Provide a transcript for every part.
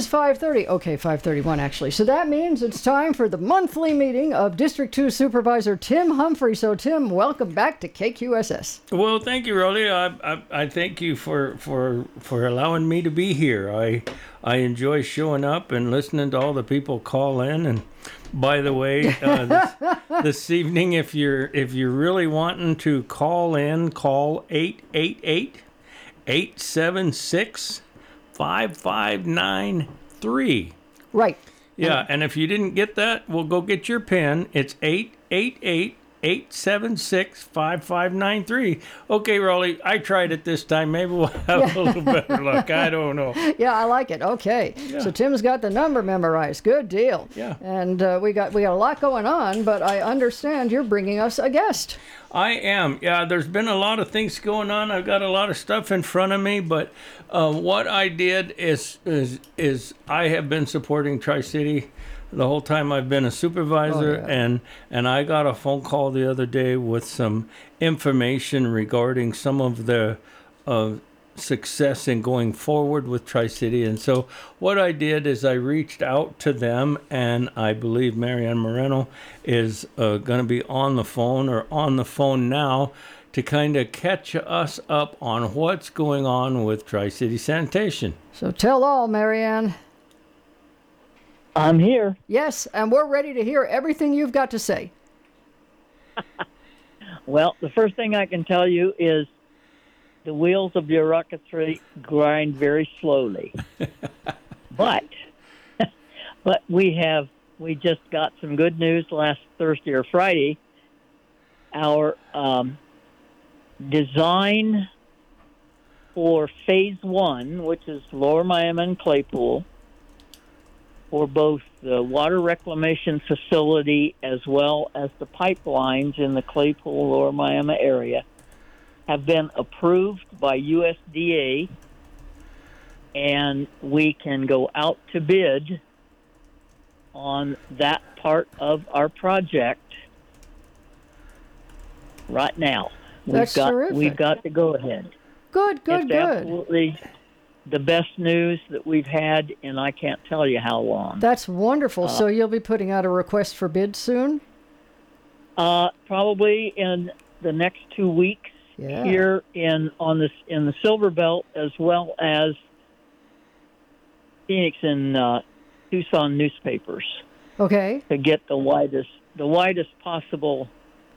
is 5:30. Okay, 5:31 actually. So that means it's time for the monthly meeting of District 2 Supervisor Tim Humphrey. So Tim, welcome back to KQSS. Well, thank you, Rolly. I thank you for allowing me to be here. I enjoy showing up and listening to all the people call in. And by the way, this evening, if you're really wanting to call in, call 888-876-5593. Right. Yeah, and if you didn't get that, well, go get your pen. It's 888-876-5593. Okay, Rolly, I tried it this time. Maybe we'll have a little better luck. I don't know. Yeah, I like it. Okay. Yeah. So Tim's got the number memorized. Good deal. Yeah. And we got a lot going on, but I understand you're bringing us a guest. I am. Yeah, there's been a lot of things going on. I've got a lot of stuff in front of me, but what I did is I have been supporting Tri-City the whole time I've been a supervisor, and I got a phone call the other day with some information regarding some of the success in going forward with Tri-City. And so what I did is I reached out to them, and I believe Marianne Moreno is going to be on the phone now to kind of catch us up on what's going on with Tri-City Sanitation. So tell all, Marianne. I'm here. Yes, and we're ready to hear everything you've got to say. Well, the first thing I can tell you is the wheels of bureaucracy grind very slowly. but we just got some good news last Thursday or Friday. Our design for Phase 1, which is Lower Miami and Claypool, for both the water reclamation facility as well as the pipelines in the Claypool, Lower Miami area, have been approved by USDA, and we can go out to bid on that part of our project right now. Terrific. We've got to go ahead. Good. It's absolutely the best news that we've had in I can't tell you how long. That's wonderful. So you'll be putting out a request for bid soon? Probably in the next 2 weeks. Yeah. Here in the Silver Belt, as well as Phoenix and Tucson newspapers, Okay. to get the widest possible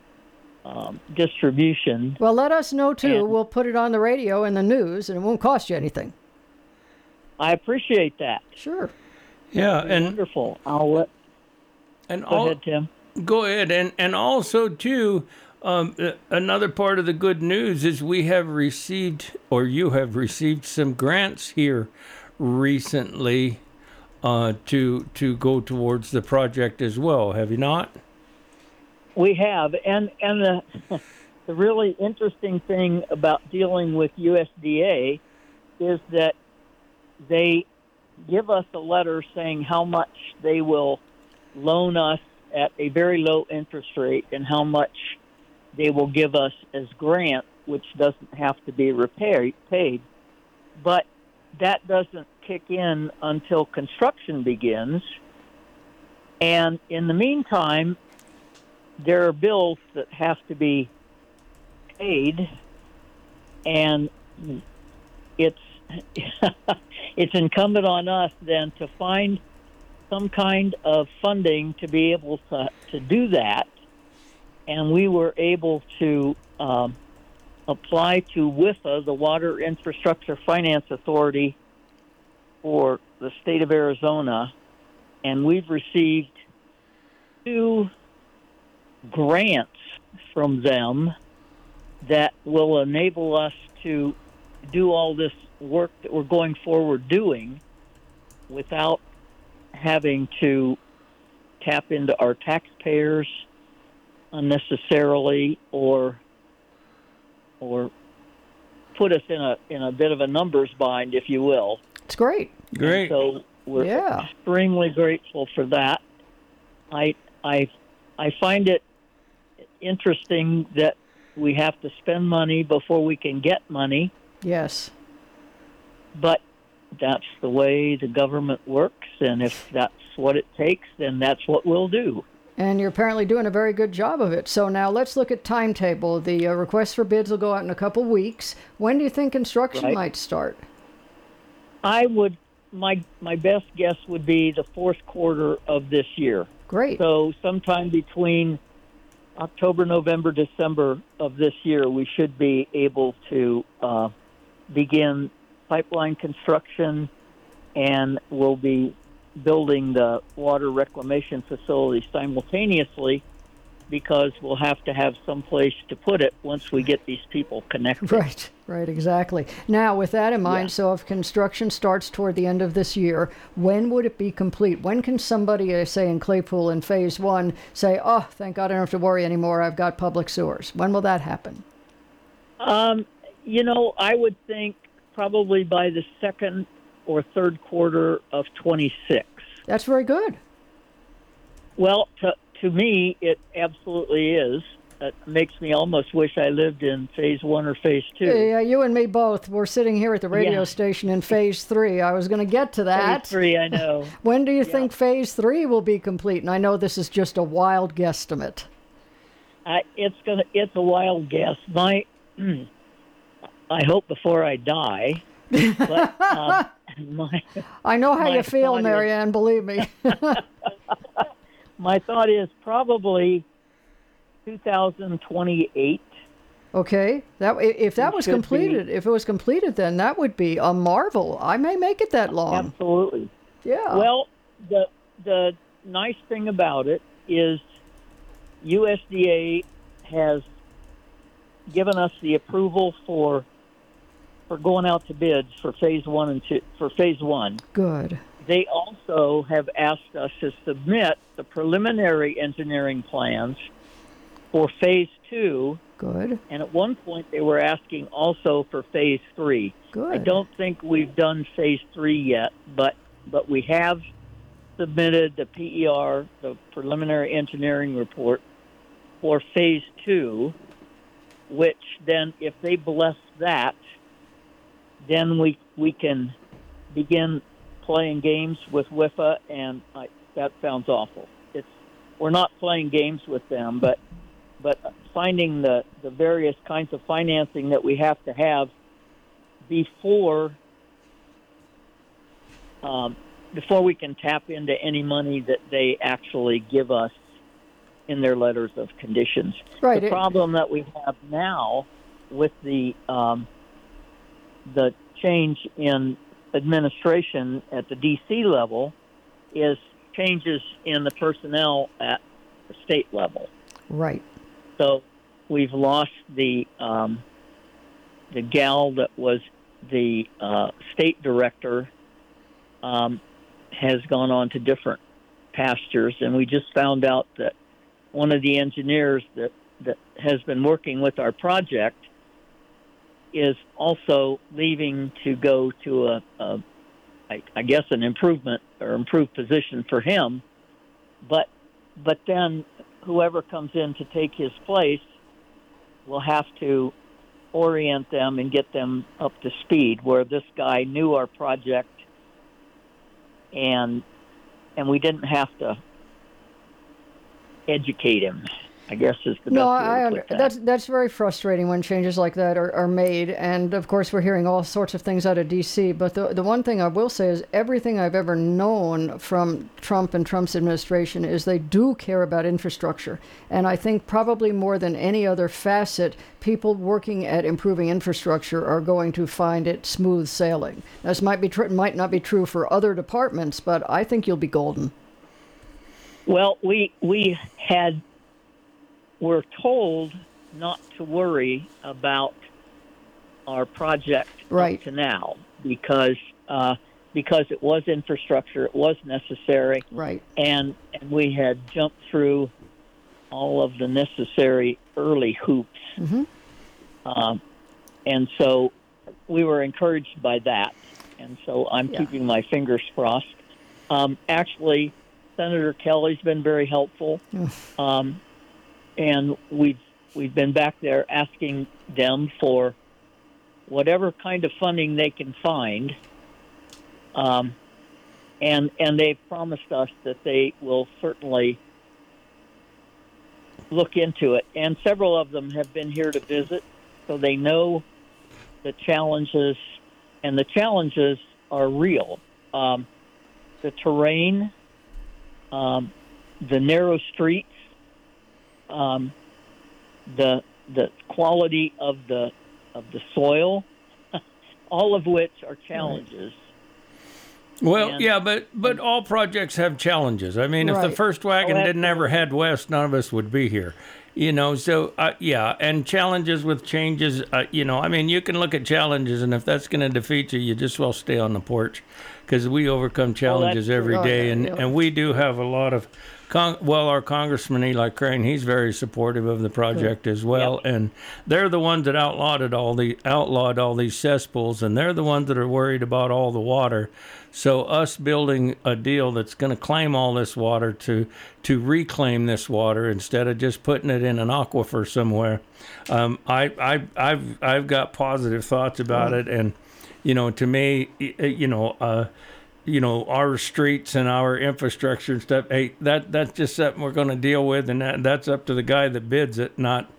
distribution. Well, let us know, too. And we'll put it on the radio and the news, and it won't cost you anything. I appreciate that. Sure. Yeah, and Wonderful. Go ahead, Tim. Go ahead, and also too, another part of the good news is we have received, or you have received, some grants here recently to go towards the project as well. Have you not? We have, and the really interesting thing about dealing with USDA is that they give us a letter saying how much they will loan us at a very low interest rate and how much they will give us as grant, which doesn't have to be paid. But that doesn't kick in until construction begins. And in the meantime, there are bills that have to be paid, and it's it's incumbent on us then to find some kind of funding to be able to do that. And we were able to apply to WIFA, the Water Infrastructure Finance Authority for the state of Arizona, and we've received 2 grants from them that will enable us to do all this work that we're going forward doing without having to tap into our taxpayers unnecessarily or put us in a bit of a numbers bind, if you will. It's great. Great. And so we're extremely grateful for that. I find it interesting that we have to spend money before we can get money. Yes. But that's the way the government works, and if that's what it takes, then that's what we'll do. And you're apparently doing a very good job of it. So now let's look at timetable. The request for bids will go out in a couple weeks. When do you think construction Right. might start? I would my best guess would be the fourth quarter of this year. Great. So sometime between October, November, December of this year, we should be able to begin pipeline construction, and we'll be building the water reclamation facility simultaneously, because we'll have to have some place to put it once we get these people connected. Right, exactly. Now, with that in mind, Yeah. so if construction starts toward the end of this year, when would it be complete? When can somebody, say in Claypool in phase 1, say, oh, thank God I don't have to worry anymore, I've got public sewers? When will that happen? I would think probably by the second or third quarter of 26. That's very good. Well, to me, it absolutely is. It makes me almost wish I lived in phase 1 or phase 2. Yeah, you and me both. We're sitting here at the radio Yeah. station in phase 3. I was going to get to that. Phase 3, I know. When do you think phase 3 will be complete? And I know this is just a wild guesstimate. It's a wild guess. I hope before I die. But I know how My you feel, thought is- Marianne, believe me. my thought is probably 2028. Okay, if that was should be. completed, if it was completed, then that would be a marvel. I may make it that long. Absolutely. Yeah. Well, the nice thing about it is USDA has given us the approval for going out to bids for phase 1 and 2. For phase 1, Good. they also have asked us to submit the preliminary engineering plans for phase 2, Good. and at one point they were asking also for phase 3. Good. I don't think we've done phase 3 yet, but we have submitted the PER, the preliminary engineering report, for phase 2, which then, if they bless that, then we can begin playing games with WIFA, and that sounds awful. We're not playing games with them, but finding the various kinds of financing that we have to have before we can tap into any money that they actually give us in their letters of conditions. Right. The problem that we have now with the change in administration at the D.C. level is changes in the personnel at the state level. Right. So we've lost the gal that was the state director, has gone on to different pastures, and we just found out that one of the engineers that has been working with our project is also leaving to go to I guess an improvement or improved position for him, but then whoever comes in to take his place will have to orient them and get them up to speed, where this guy knew our project and we didn't have to educate him, I guess is the No, best way to put that. that's very frustrating when changes like that are made. And of course, we're hearing all sorts of things out of D.C. But the one thing I will say is everything I've ever known from Trump and Trump's administration is they do care about infrastructure. And I think probably more than any other facet, people working at improving infrastructure are going to find it smooth sailing. This might not be true for other departments, but I think you'll be golden. Well, we're told not to worry about our project Right. up to now because it was infrastructure, it was necessary, Right. and we had jumped through all of the necessary early hoops, and so we were encouraged by that, and so I'm keeping my fingers crossed. Actually, Senator Kelly's been very helpful. And we've been back there asking them for whatever kind of funding they can find and they've promised us that they will certainly look into it. And several of them have been here to visit, so they know the challenges, and the challenges are real. The terrain, the narrow streets, the quality of the soil, all of which are challenges. Well, And- yeah, but all projects have challenges. I mean, if the Right. first wagon Oh, didn't ever absolutely. head west, none of us would be here. You know, so yeah, and challenges with changes. You know, I mean, you can look at challenges, and if that's going to defeat you, you just well stay on the porch, because we overcome challenges every true. day, Oh, and yeah. and we do have a lot of. Our Congressman Eli Crane, he's very supportive of the project as well, and they're the ones that outlawed all these cesspools, and they're the ones that are worried about all the water. So us building a deal that's going to claim all this water to reclaim this water instead of just putting it in an aquifer somewhere, I've got positive thoughts about it, and you know, to me, our streets and our infrastructure and stuff. Hey, that's just something we're going to deal with, and that's up to the guy that bids it, not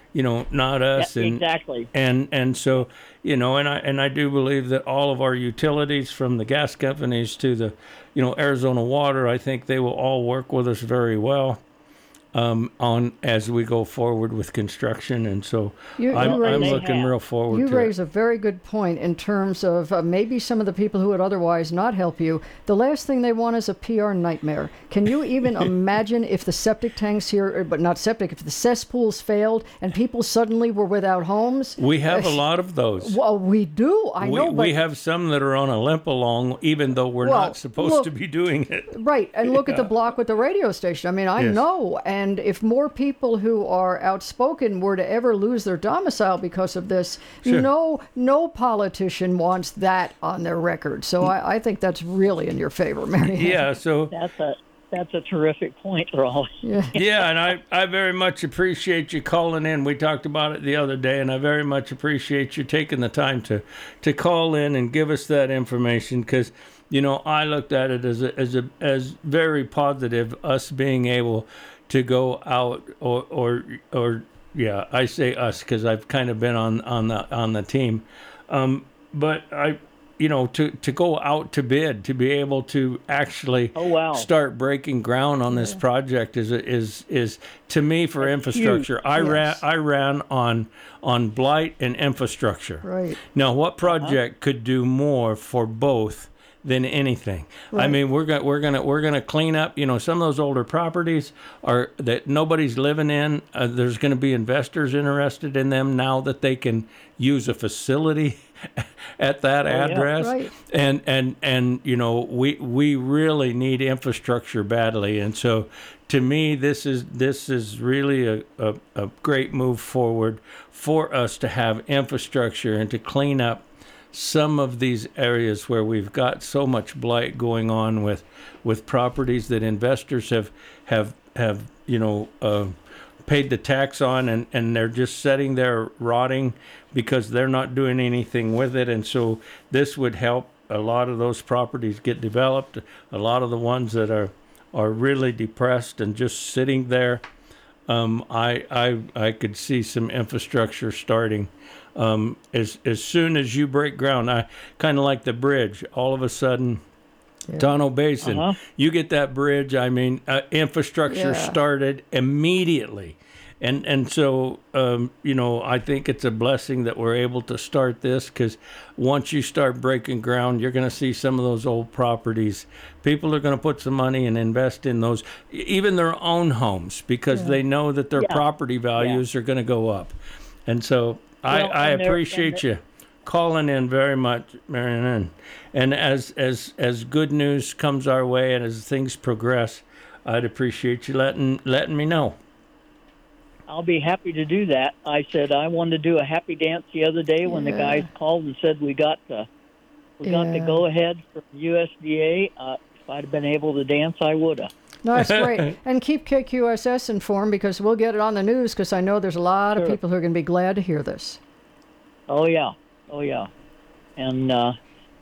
us. Yeah, exactly. And so, you know, and I do believe that all of our utilities, from the gas companies to the, Arizona Water, I think they will all work with us very well. On as we go forward with construction, and so I'm raise- looking real forward You to raise it. a very good point in terms of maybe some of the people who would otherwise not help you. The last thing they want is a PR nightmare. Can you even imagine if the septic tanks here, but not septic, if the cesspools failed and people suddenly were without homes? We have a lot of those. Well, we do. I know, but We have some that are on a limp along, even though we're Well, not supposed look- to be doing it. right, and look at the block with the radio station. I mean, I Yes. know, and if more people who are outspoken were to ever lose their domicile because of this, Sure. no politician wants that on their record. So I think that's really in your favor, Mary Ann. Yeah, so That's a terrific point, Raleigh. yeah, and I very much appreciate you calling in. We talked about it the other day, and I very much appreciate you taking the time to call in and give us that information, because I looked at it as very positive, us being able to go out or yeah, I say us because I've kind of been on the team, but to go out to bid, to be able to actually Oh, wow. start breaking ground on this project is to me, for infrastructure. Yes. I ran on blight and infrastructure. Right. Now, what project could do more for both than anything? I Right. mean, we're gonna clean up. Some of those older properties are that nobody's living in. There's going to be investors interested in them now that they can use a facility at that address. Right. And we really need infrastructure badly. And so, to me, this is really a great move forward for us to have infrastructure and to clean up some of these areas where we've got so much blight going on with properties that investors have paid the tax on, and they're just sitting there rotting because they're not doing anything with it. And so this would help a lot of those properties get developed. A lot of the ones that are really depressed and just sitting there, I could see some infrastructure starting. As soon as you break ground, I kind of like the bridge. All of a sudden, Tonto Basin, you get that bridge. I mean, infrastructure Yeah. started immediately, and so I think it's a blessing that we're able to start this, because once you start breaking ground, you're going to see some of those old properties. People are going to put some money and invest in those, even their own homes, because they know that their property values are going to go up, and so. Well, I and appreciate you calling in very much, Marianne. And as good news comes our way and as things progress, I'd appreciate you letting me know. I'll be happy to do that. I said I wanted to do a happy dance the other day when the Yeah. guys called and said we got the Yeah. go ahead from USDA. If I'd have been able to dance, I would have. No, that's great. And keep KQSS informed, because we'll get it on the news, because I know there's a lot of Sure. people who are going to be glad to hear this. Oh yeah, and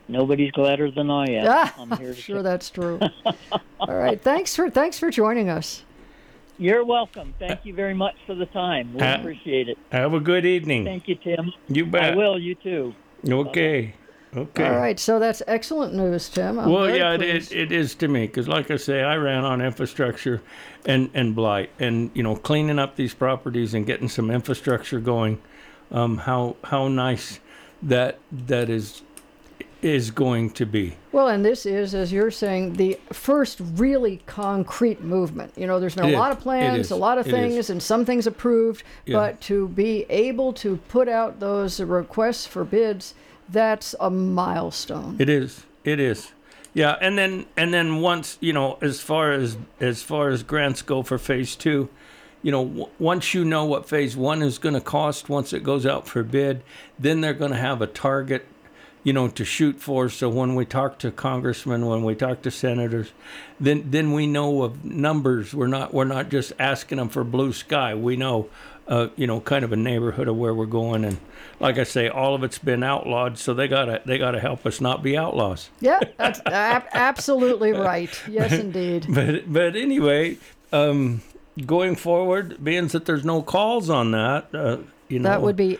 nobody's gladder than I am. Ah, I'm here to sure, that's true. All right, thanks for joining us. You're welcome. Thank you very much for the time. We appreciate it. Have a good evening. Thank you, Tim. You bet. I will. You too. Okay. Okay. All right, so that's excellent news, Tim. I'm Well, very yeah, pleased. it is to me because, like I say, I ran on infrastructure and blight, and cleaning up these properties and getting some infrastructure going. How nice that is going to be. Well, and this is, as you're saying, the first really concrete movement. There's been a lot of plans, a lot of things, and some things approved, but to be able to put out those requests for bids, that's a milestone. It is. Yeah, and then once as far as grants go for phase 2, once you know what phase 1 is going to cost, once it goes out for bid, then they're going to have a target, to shoot for. So when we talk to congressmen, when we talk to senators, then we know of numbers. We're not just asking them for blue sky. We know, kind of a neighborhood of where we're going. And like I say, all of it's been outlawed, so they gotta help us not be outlaws. Yeah, that's absolutely right. Yes, indeed. But anyway, going forward, being that there's no calls on that, that would be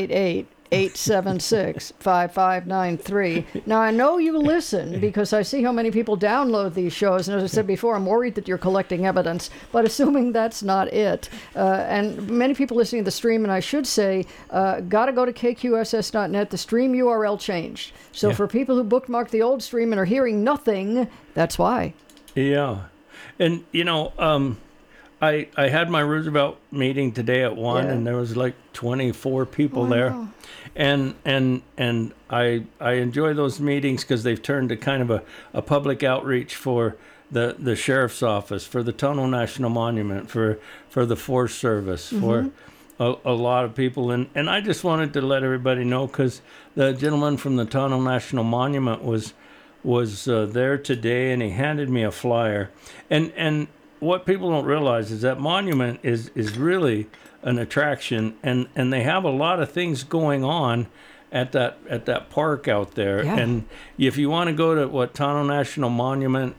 888-876-5593. Now, I know you listen because I see how many people download these shows. And as I said before, I'm worried that you're collecting evidence. But assuming that's not it, and many people listening to the stream, and I should say, got to go to kqss.net. The stream URL changed. So for people who bookmarked the old stream and are hearing nothing, that's why. Yeah. And, I had my Roosevelt meeting today at 1, and there was like 24 people there. Wow. And I enjoy those meetings because they've turned to kind of a public outreach for the sheriff's office, for the Tonto National Monument, for the Forest Service, for a lot of people. And I just wanted to let everybody know because the gentleman from the Tonto National Monument was there today, and he handed me a flyer. And what people don't realize is that monument is really an attraction, and they have a lot of things going on at that park out there. Yeah. And if you want to go to Tonto National Monument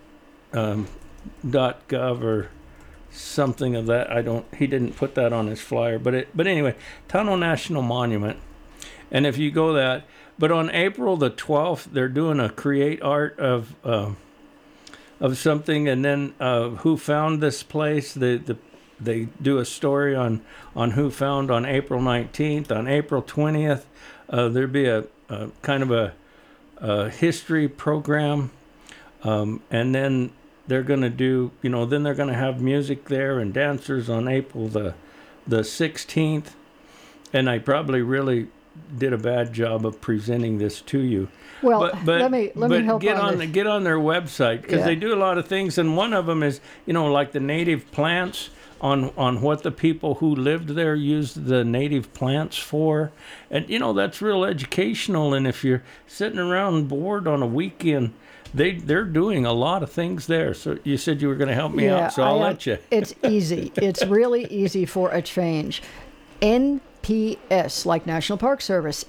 .gov or something of that, he didn't put that on his flyer, but anyway, Tonto National Monument. And if you go that, but on April the 12th, they're doing a create art of something, and then who found this place. They do a story on who found on April 19th. On April 20th, there'd be a kind of a history program, and then they're going to do, then they're going to have music there and dancers on April the 16th. And I probably really did a bad job of presenting this to you. Well, let me help get on this. Get on their website because they do a lot of things, and one of them is like the native plants on what the people who lived there used the native plants for, and that's real educational. And if you're sitting around bored on a weekend, they're doing a lot of things there. So you said you were going to help me out, so I'll let you. It's easy. It's really easy for a change. NPS, like National Park Service,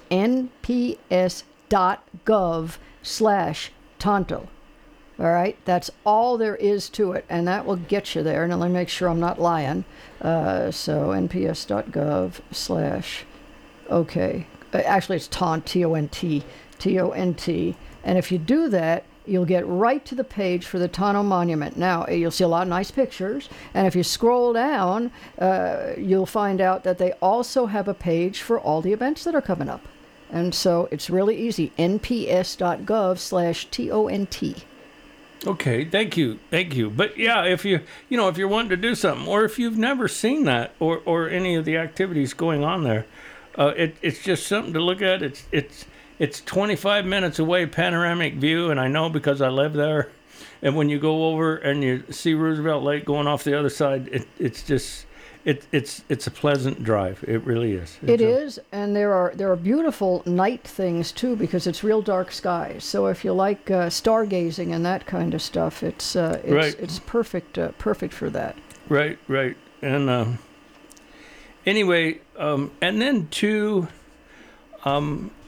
nps.gov/Tonto. All right, that's all there is to it, and that will get you there. And let me make sure I'm not lying. So nps.gov/ okay. Actually, it's TONT, T-O-N-T, T-O-N-T. And if you do that, you'll get right to the page for the Tonto Monument. Now, you'll see a lot of nice pictures, and if you scroll down, you'll find out that they also have a page for all the events that are coming up. And so it's really easy, nps.gov/TONT. Okay, thank you. But yeah, if you're wanting to do something, or if you've never seen that, or any of the activities going on there, it's just something to look at. It's 25 minutes away, panoramic view, and I know because I live there. And when you go over and you see Roosevelt Lake going off the other side, it's a pleasant drive. It really is. It is, and there are beautiful night things too because it's real dark skies. So if you like stargazing and that kind of stuff, it's perfect for that. Right. And anyway, and then too,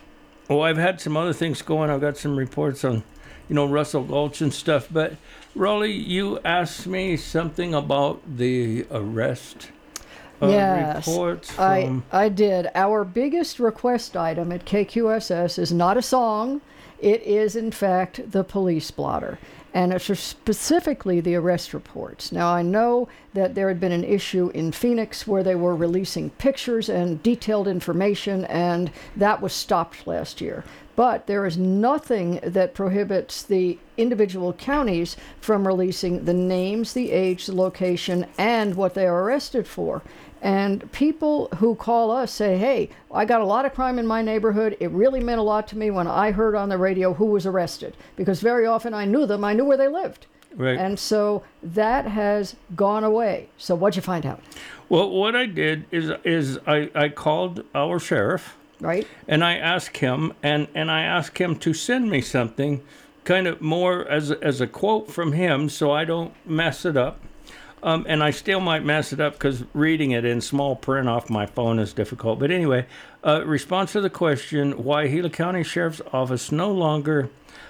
Oh, I've had some other things going. I've got some reports on, Russell Gulch and stuff. But Raleigh, you asked me something about the arrest Yes, reports from. I did. Our biggest request item at KQSS is not a song. It is, in fact, the police blotter. And it's specifically the arrest reports. Now, I know that there had been an issue in Phoenix where they were releasing pictures and detailed information, and that was stopped last year. But there is nothing that prohibits the individual counties from releasing the names, the age, the location, and what they are arrested for. And people who call us say, hey, I got a lot of crime in my neighborhood. It really meant a lot to me when I heard on the radio who was arrested, because very often I knew them. I knew where they lived. Right. And so that has gone away. So what'd you find out? Well, what I did is I called our sheriff. Right? And I asked him, and I asked him to send me something kind of more as a quote from him so I don't mess it up. And I still might mess it up because reading it in small print off my phone is difficult. But anyway, response to the question, why Gila County Sheriff's Office no longer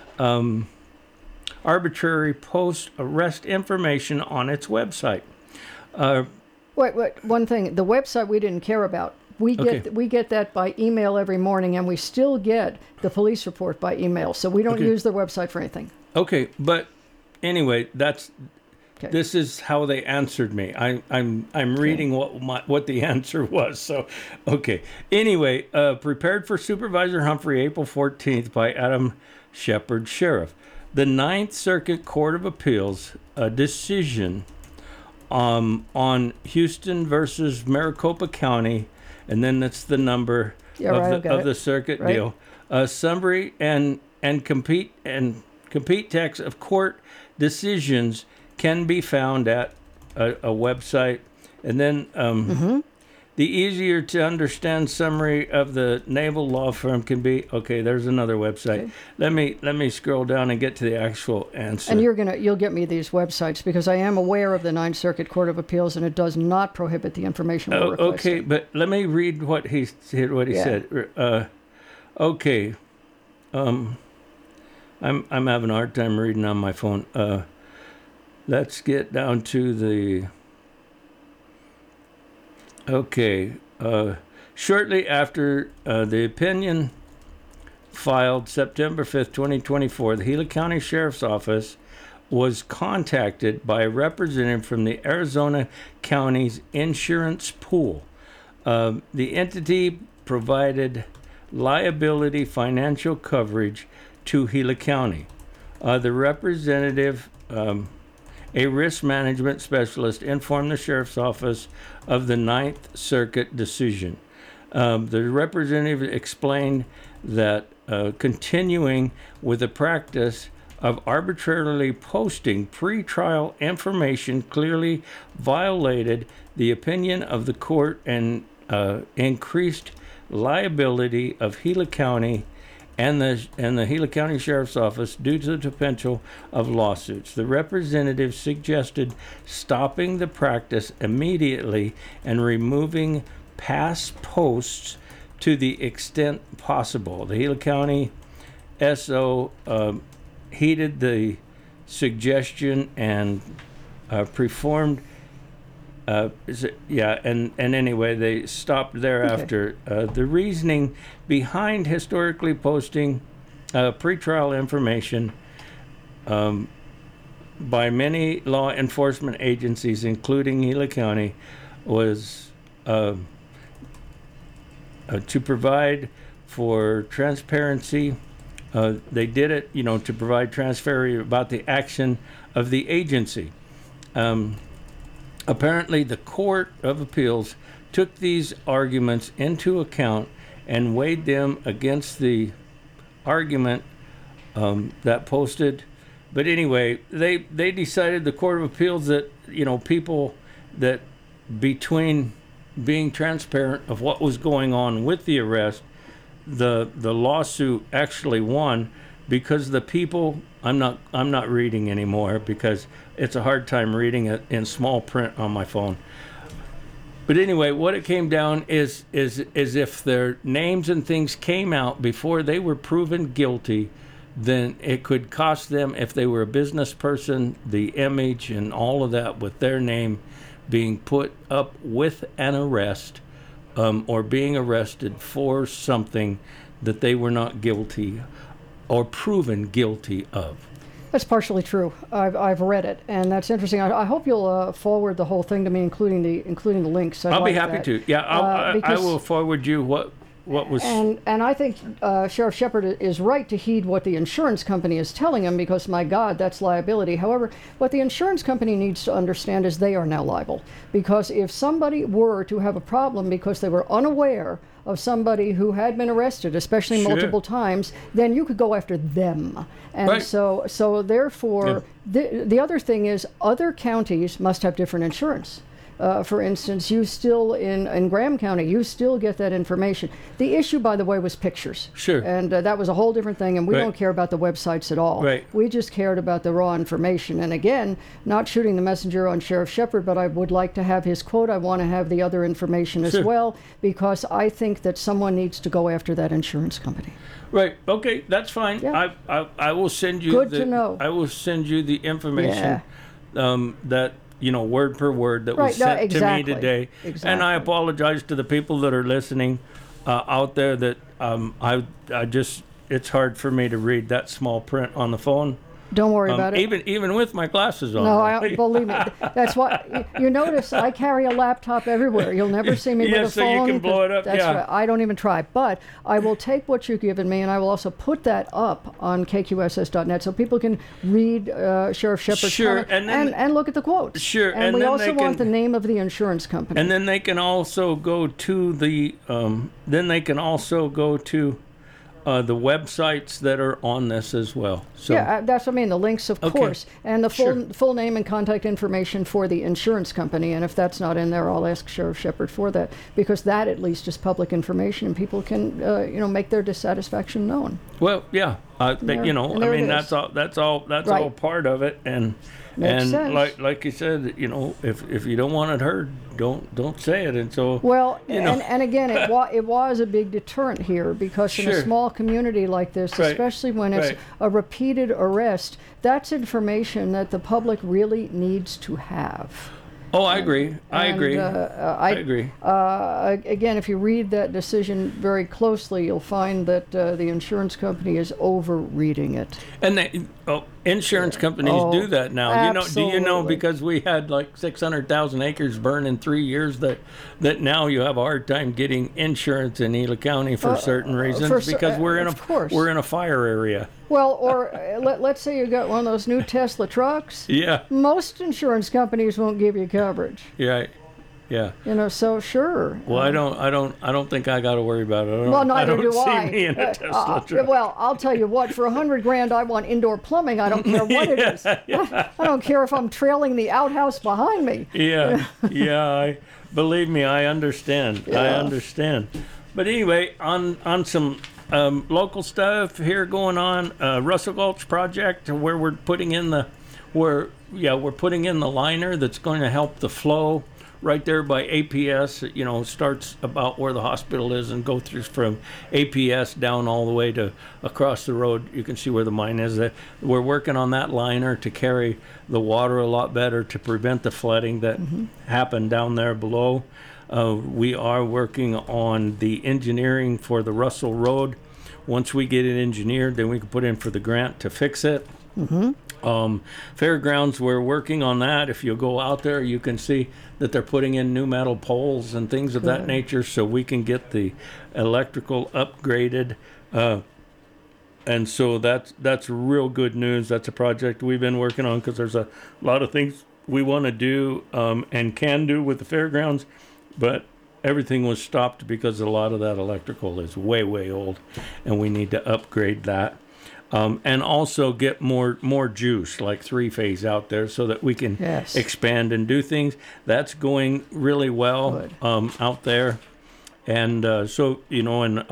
arbitrarily posts arrest information on its website. Wait, one thing. The website we didn't care about. We get that by email every morning, and we still get the police report by email. So we don't use their website for anything. Okay, but anyway, this is how they answered me. I'm reading what the answer was. So, okay. Anyway, prepared for Supervisor Humphrey, April 14th by Adam Shepard, Sheriff. The Ninth Circuit Court of Appeals, a decision on Houston versus Maricopa County, and then that's the number of the circuit deal. Summary and complete text of court decisions can be found at a website, and then the easier to understand summary of the naval law firm can be there's another website. Okay. Let me scroll down and get to the actual answer. And you'll get me these websites because I am aware of the Ninth Circuit Court of Appeals, and it does not prohibit the information we're requesting. Okay, but let me read what he said. Okay. I'm having a hard time reading on my phone. Let's get down to the. Okay. Shortly after the opinion filed September 5th, 2024, the Gila County Sheriff's Office was contacted by a representative from the Arizona County's insurance pool. The entity provided liability financial coverage to Gila County. The representative, a risk management specialist, informed the Sheriff's Office of the Ninth Circuit decision. The representative explained that continuing with the practice of arbitrarily posting pre-trial information clearly violated the opinion of the court and increased liability of Gila County and the Gila County Sheriff's Office due to the potential of lawsuits. The representative suggested stopping the practice immediately and removing past posts to the extent possible. The Gila County SO heeded the suggestion and performed. And anyway, they stopped thereafter. The reasoning behind historically posting pretrial information by many law enforcement agencies, including Gila County, was to provide for transparency. They did it, to provide transparency about the action of the agency. Apparently, the Court of Appeals took these arguments into account and weighed them against the argument that posted. But anyway, they decided, the Court of Appeals, that people that between being transparent of what was going on with the arrest, the lawsuit actually won because the people. I'm not reading anymore because it's a hard time reading it in small print on my phone. But anyway, what it came down is if their names and things came out before they were proven guilty, then it could cost them, if they were a business person, the image and all of that with their name being put up with an arrest, or being arrested for something that they were not guilty or proven guilty of. That's partially true. I've read it, and that's interesting. I hope you'll forward the whole thing to me, including the links. I'll be happy to. Yeah, I will forward you what was. And I think Sheriff Shepard is right to heed what the insurance company is telling him, because, my God, that's liability. However, what the insurance company needs to understand is they are now liable. Because if somebody were to have a problem because they were unaware of somebody who had been arrested, especially Sure. multiple times, then you could go after them. And Right. so therefore, the other thing is other counties must have different insurance. For instance, you still in Graham County, you still get that information. The issue, by the way, was pictures. Sure. And that was a whole different thing, and we Right. don't care about the websites at all. Right. We just cared about the raw information. And again, not shooting the messenger on Sheriff Shepard, but I would like to have his quote. I want to have the other information as Sure. well, because I think that someone needs to go after that insurance company. Right. Okay, that's fine. Yeah. I will send you. Good to know. I will send you the information. That word per word that was Right, no, sent exactly. to me today. Exactly. And I apologize to the people that are listening out there that I just it's hard for me to read that small print on the phone. Don't worry about it. Even with my glasses on. No, I believe me. That's why you notice I carry a laptop everywhere. You'll never see me with a Yes, so phone. you can blow it up, That's yeah. right. I don't even try. But I will take what you've given me, and I will also put that up on KQSS.net so people can read Sheriff Shepard's Sure, comment and look at the quotes. Sure, And, and we then also they want the can- name of the insurance company. And then they can also go to the the websites that are on this as well. So yeah, that's what I mean. The links, of Okay. course, and the Sure. full name and contact information for the insurance company. And if that's not in there, I'll ask Sheriff Shepard for that, because that at least is public information, and people can make their dissatisfaction known. well, yeah, there- and there it that's is. that's all Right. part of it, and Makes sense. like you said, if you don't want it heard, don't say it, and so Well, you know. and again, it was a big deterrent here, because in a Sure. small community like this, Right. especially when it's Right. a repeated arrest, that's information that the public really needs to have. Oh, I agree. I And, agree. I agree. Again, if you read that decision very closely, you'll find that the insurance company is over-reading it. And insurance companies Oh, do that now. Do you know absolutely. because we had like 600,000 acres burned in 3 years that now you have a hard time getting insurance in Ela County for certain reasons because of course. we're in a fire area. Well, or let's say you got one of those new Tesla trucks. Yeah. Most insurance companies won't give you coverage. Yeah. Yeah. So sure. Well, I don't think I got to worry about it. Well, neither I don't do see I. me in a Tesla truck. Well, I'll tell you what. For $100,000, I want indoor plumbing. I don't care what it is. I don't care if I'm trailing the outhouse behind me. Yeah, yeah. Believe me, I understand. I Yeah. understand. But anyway, on some local stuff here going on, Russell Gulch project where we're putting in the liner that's going to help the flow right there by APS. Starts about where the hospital is and go through from APS down all the way to across the road. You can see where the mine is. We're working on that liner to carry the water a lot better to prevent the flooding that happened down there below. We are working on the engineering for the Russell Road. Once we get it engineered, then we can put in for the grant to fix it. Fairgrounds, we're working on that. If you go out there, you can see that they're putting in new metal poles and things of that Good. nature so we can get the electrical upgraded. And so that's real good news. That's a project we've been working on because there's a lot of things we want to do and can do with the fairgrounds, but everything was stopped because a lot of that electrical is way, way old, and we need to upgrade that. And also get more juice, like 3-phase out there, so that we can Yes. expand and do things. That's going really well Good. out there, and so and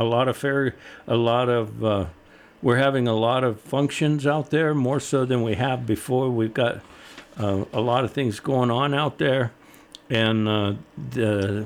we're having a lot of functions out there, more so than we have before. We've got a lot of things going on out there, and on the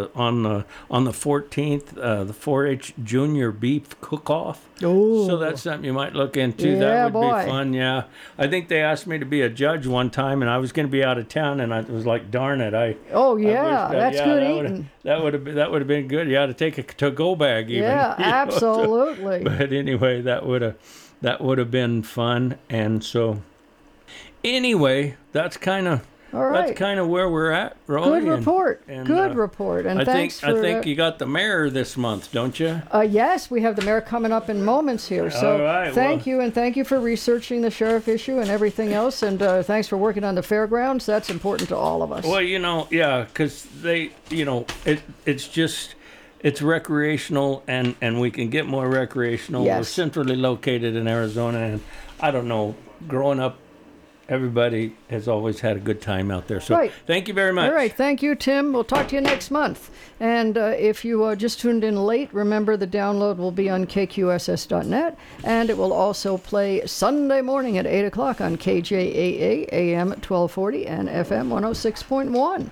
14th, the 4-H Junior Beef Cook-Off. Oh, So that's something you might look into. Yeah, That would boy. be fun. Yeah, I think they asked me to be a judge one time, and I was going to be out of town, and I was like, "Darn it!" oh I yeah, wish that- that's yeah, good that would've- eating. That would have been good. You ought to take a to-go bag, even. Yeah, you know, absolutely. But anyway, that would have been fun, and so anyway, that's kind of All right. that's kind of where we're at, Rolly. Good report. and, Good report. And I thanks think for I think you got the mayor this month, don't you? yes, we have the mayor coming up in moments here. So All right, thank well- you, and thank you for researching the sheriff issue and everything else. And thanks for working on the fairgrounds. That's important to all of us. Well, yeah, because they, it's just. It's recreational, and we can get more recreational. We're Yes. centrally located in Arizona, and I don't know, growing up, everybody has always had a good time out there. So Right. thank you very much. All right, thank you, Tim. We'll talk to you next month. And if you just tuned in late, remember the download will be on kqss.net, and it will also play Sunday morning at 8 o'clock on KJAA AM 1240 and FM 106.1.